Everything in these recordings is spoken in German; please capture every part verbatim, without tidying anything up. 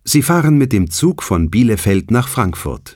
Sie fahren mit dem Zug von Bielefeld nach Frankfurt.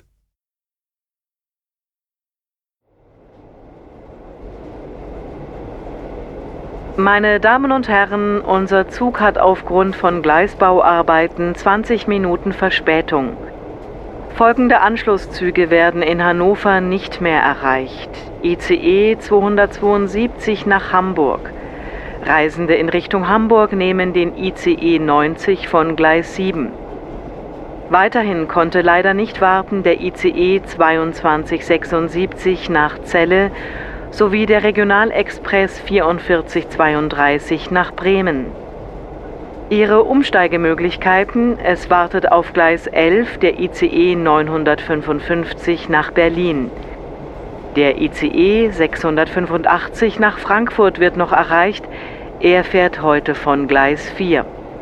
Meine Damen und Herren, unser Zug hat aufgrund von Gleisbauarbeiten zwanzig Minuten Verspätung. Folgende Anschlusszüge werden in Hannover nicht mehr erreicht. I C E zweihundertzweiundsiebzig nach Hamburg. Reisende in Richtung Hamburg nehmen den I C E neunzig von Gleis sieben. Weiterhin konnte leider nicht warten der I C E zweiundzwanzig sechsundsiebzig nach Celle sowie der Regionalexpress vierundvierzig zweiunddreißig nach Bremen. Ihre Umsteigemöglichkeiten: Es wartet auf Gleis elf der I C E neunhundertfünfundfünfzig nach Berlin. Der I C E sechshundertfünfundachtzig nach Frankfurt wird noch erreicht. Er fährt heute von Gleis vier.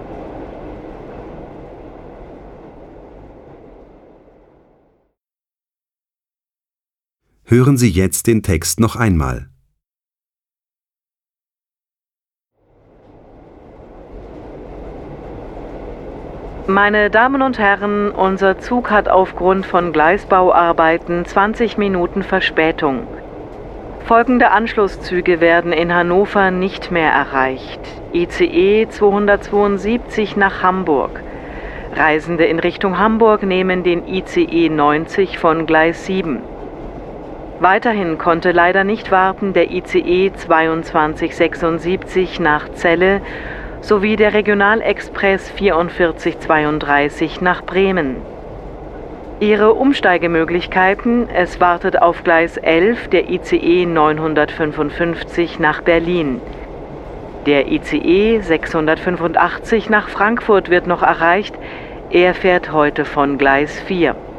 Hören Sie jetzt den Text noch einmal. Meine Damen und Herren, unser Zug hat aufgrund von Gleisbauarbeiten zwanzig Minuten Verspätung. Folgende Anschlusszüge werden in Hannover nicht mehr erreicht. I C E zweihundertzweiundsiebzig nach Hamburg. Reisende in Richtung Hamburg nehmen den I C E neunzig von Gleis sieben. Weiterhin konnte leider nicht warten der I C E zweiundzwanzig sechsundsiebzig nach Celle sowie der Regionalexpress vierundvierzig zweiunddreißig nach Bremen. Ihre Umsteigemöglichkeiten: Es wartet auf Gleis elf der I C E neunhundertfünfundfünfzig nach Berlin. Der I C E sechshundertfünfundachtzig nach Frankfurt wird noch erreicht. Er fährt heute von Gleis vier.